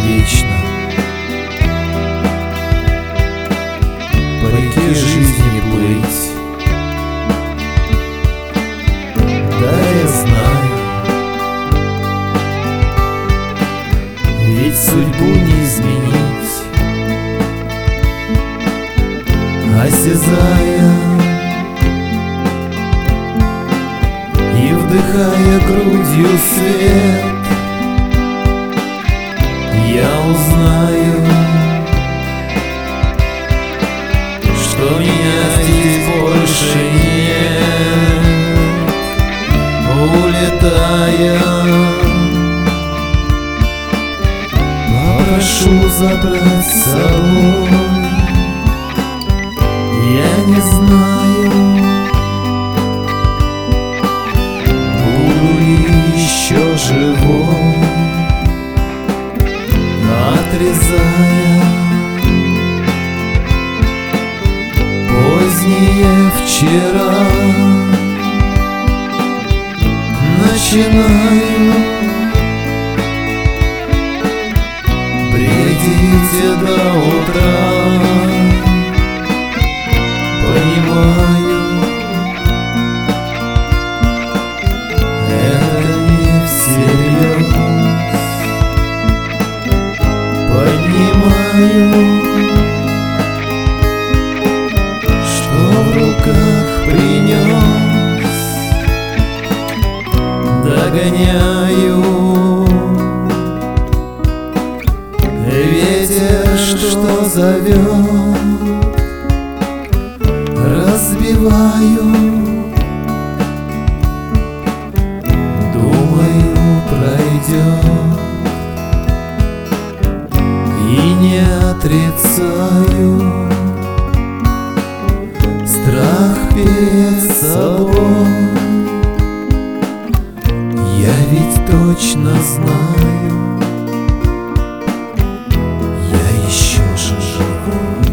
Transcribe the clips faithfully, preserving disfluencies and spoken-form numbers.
вечно. По реке жизни плыть, да я знаю, ведь судьбу не изменить, осязая и вдыхая грудью свет, я узнаю, что меня здесь больше нет. Улетая, попрошу забрать с собой. Я не знаю, буду ли еще живой, отрезая позднее вчера, начинаю бредить до утра. Понимаю, это не всерьез. Поднимаю, что в руках принес, догоняю ветер, что зовет, разбиваю, думаю, пройдет, и не отрицаю страх перед собой. Я ведь точно знаю, я еще же живой.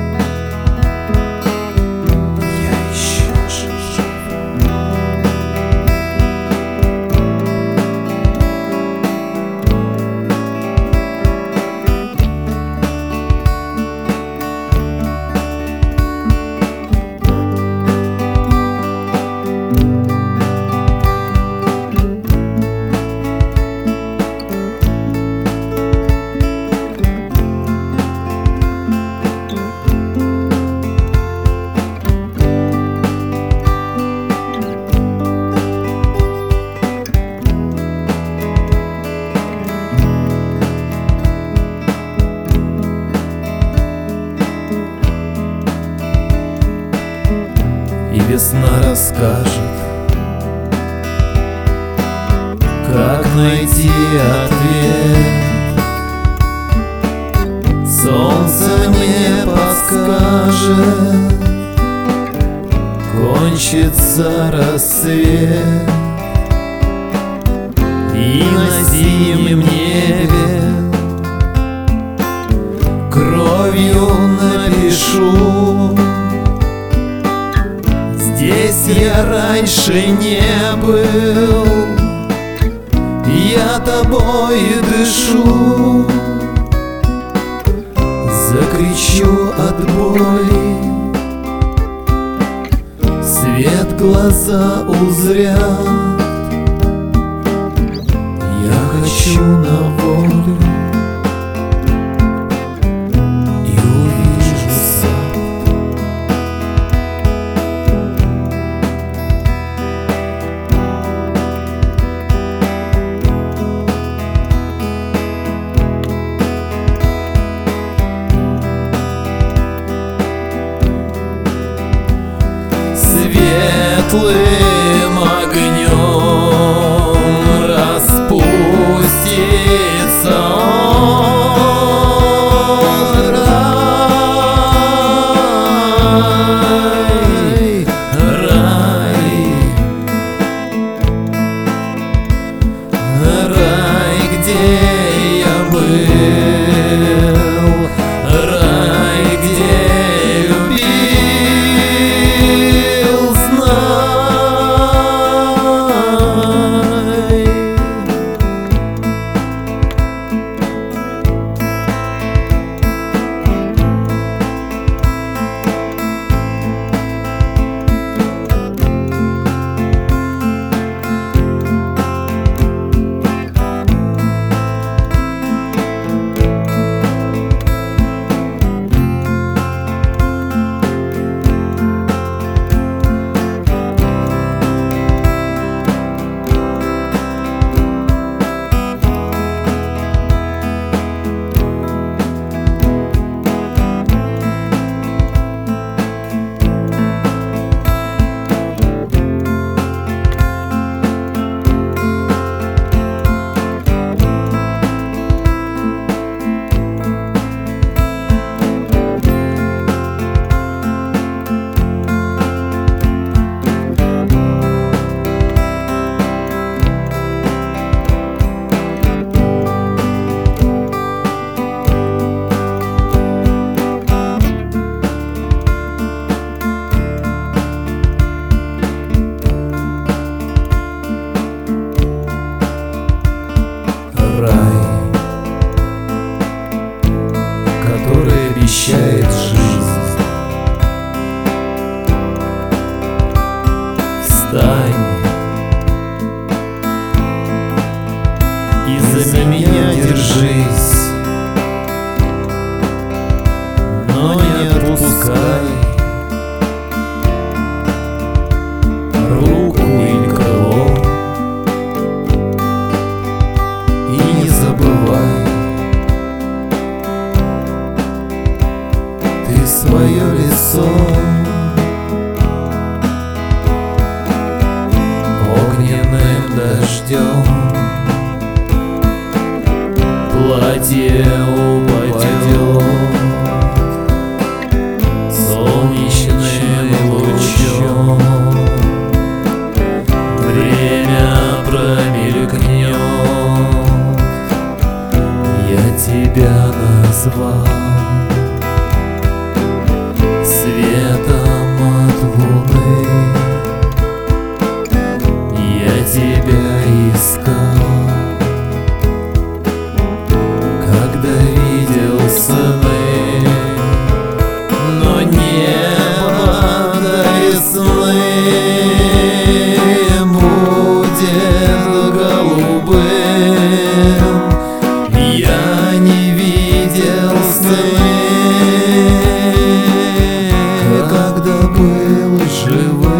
И весна расскажет, как найти ответ. Солнце мне подскажет, кончится рассвет, и на зимнем небе кровью напишу: здесь я раньше не был, я тобой дышу. Закричу от боли, свет глаза узрят. Я хочу на волю и увижу сад. Светлым огнем распустится он, рай, рай, рай, где я был, рай, где любил, знай. встань и за меня держись, но не отпускай руку или крыло, и не забывай ты свое лицо. Огненным дождем платье упадет солнечным лучом, время промелькнет, я тебя назвал светом от луны, я тебя искал, когда видел сны, но небо до весны будет голубым. Я не видел сны, когда был живым.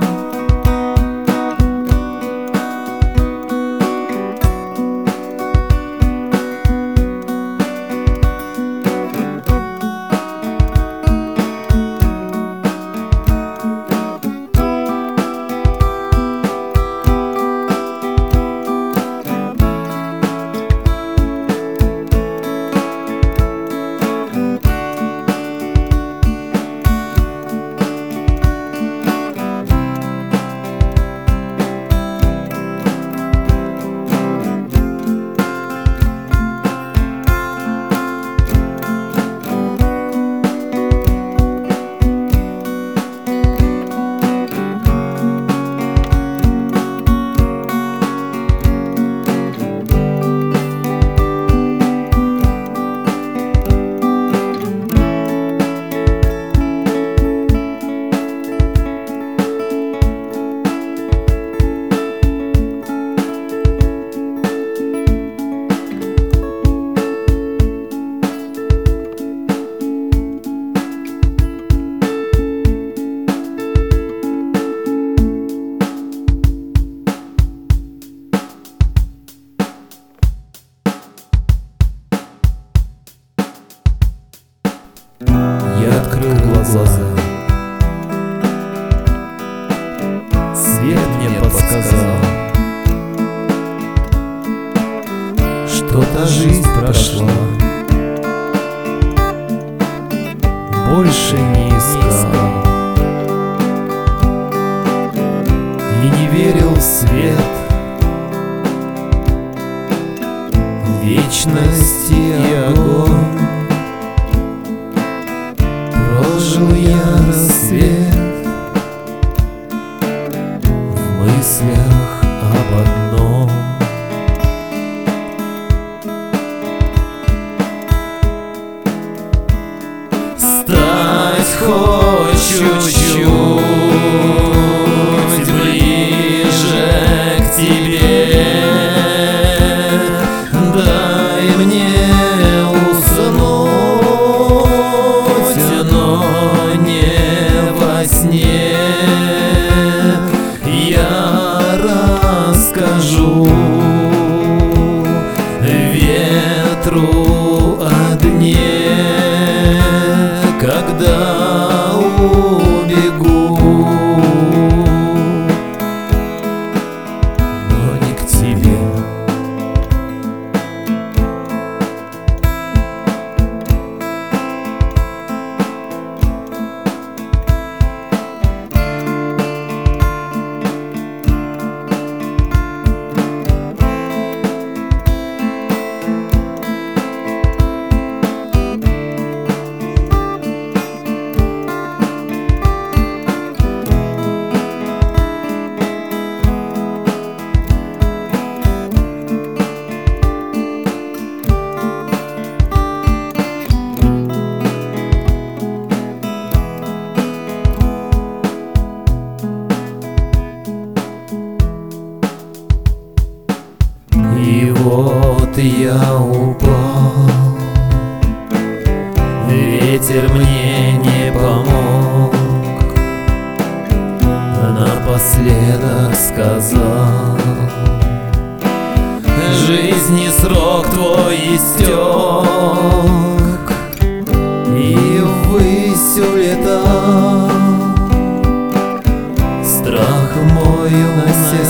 Я открыл глаза, свет мне подсказал, что та жизнь прошла, больше не искал и не верил в свет, в вечность и огонь. Прожил я рассвет в мыслях об одном: стать хоть чуть-чуть ближе к тебе, дай мне уснуть, но не во сне. Я расскажу вот я упал, ветер мне не помог, напоследок сказал: жизни срок твой истек, и ввысь улетал. Страх мой унося